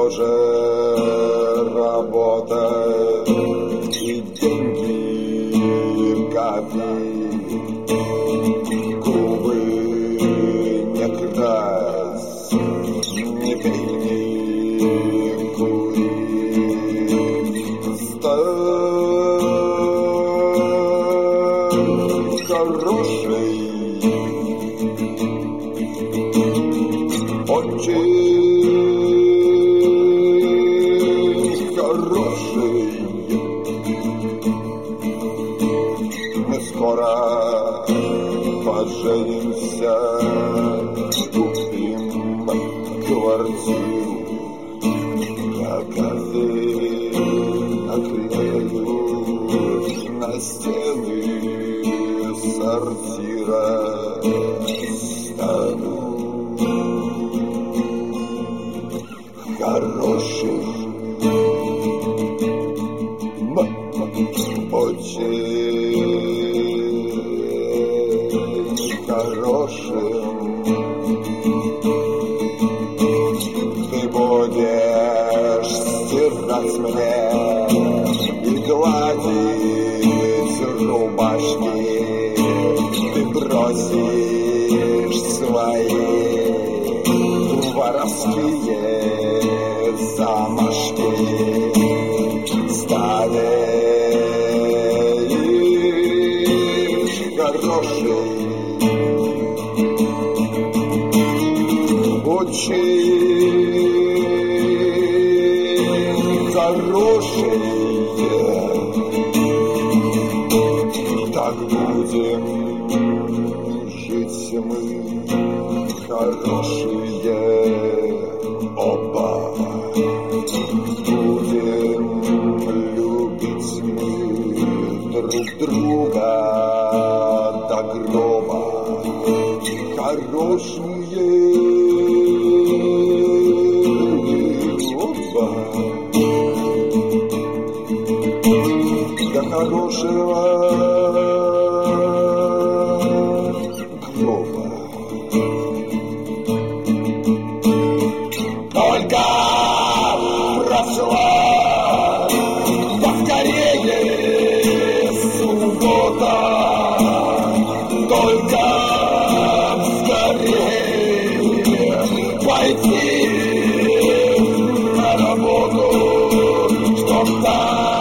тоже работа и деньги капли, губы не крась, не пей, не кури, стань хороший, очень хороший. Мы скоро поженимся, купим квартиру, плакаты наклеют на стены сортира, стану хорошим, очень хорошим. Ты будешь стирать мне и гладить рубашки, ты бросишь свои воровские замашки, станешь хороший, очень хороший. Так будем жить мы, хорошие оба. Будем любить мы друг друга до гроба, хорошие оба. До хорошего гроба. Только прошла поскорее суббота, только скорее пойти на работу, чтоб там